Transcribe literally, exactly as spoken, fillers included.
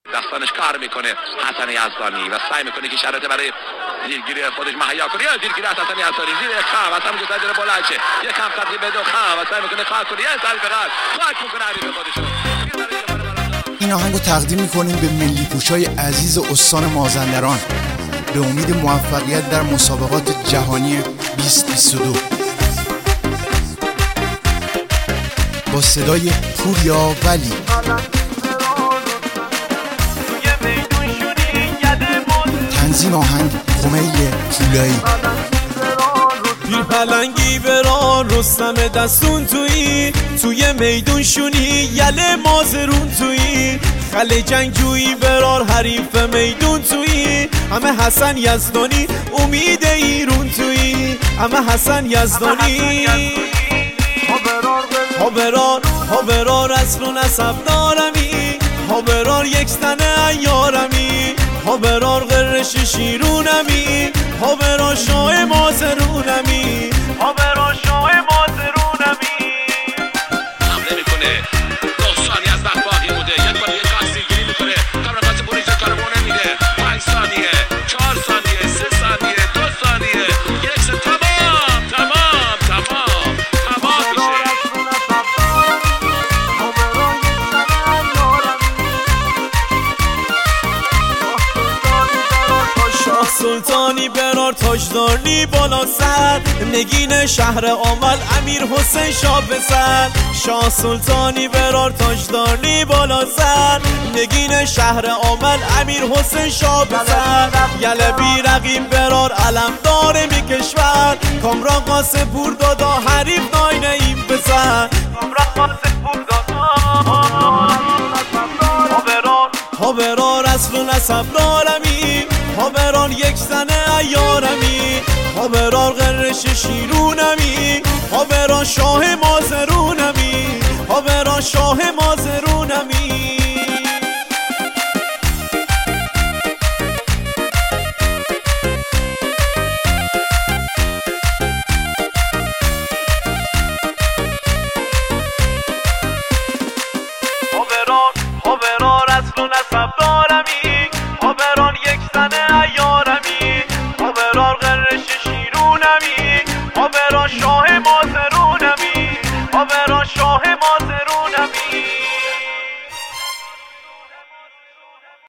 دستانش کار میکنه حسن یزدانی و سعی میکنه که شرایط برای زیرگیری خودش مهیا کنه. یا زیرگیری از حسن یزدانی زیر خم حسن گذار داره بلند شه یک کم قدری به دو خم و سعی میکنه خاک کنه. یه ضربه قلب خاک میکنه حریف خودش. این آهنگو تقدیم میکنیم به ملی پوشای عزیز استان مازندران به امید موفقیت در مسابقات جهانی بیست بیست و دو. با صدای پوریا ولی تنظیم آهنگ کمیل پولایی. پیر پلنگی بران رستم دستون تویی توی میدون شونی یله مازرون تویی خل جنگجویی برار حریف میدون تویی همه حسن یزدانی امید ایرون تویی همه حسن یزدانی ها برار ها برار اصل و نسب دارمی ها برار یک تنه ایارمی ها برار غرش شیرونمی ها برار شاه مازرونمی ها برار شاه مازرونمی. حمله میکنه دو ثانیه از وقت باقی مونده. یک بار یه کار سیلگیری میکنه کامرانگاز بوریج کارو نمیده. پنج ثانیه چهار ثانیه سه ثانیه دو ثانیه یک سه تمام تمام تمام تمام میشه. شاه سلطانی برار تاجدارنی بالا سر نگین شهر آمل امیر حسین شاه پسر. شاه سلطانی برار تاجدارنی بالا سر نگین شهر آمل امیر حسین شاه پسر. یله بی رقیب برار علم داره می کشور کامران قاسم پور دادا حریف ناینه این پسر. کامران قاسم پور دادا ها برار ها برار اصل و نسب دارمی ها برار یک زنه ایارمی ها برار غرش شیرونمی ها برار شاه مازرونمی ها برار شاه مازرونمی. ها برار ها برار اصل و نسب دارمی ها برار یک زنه ایارمی ها برار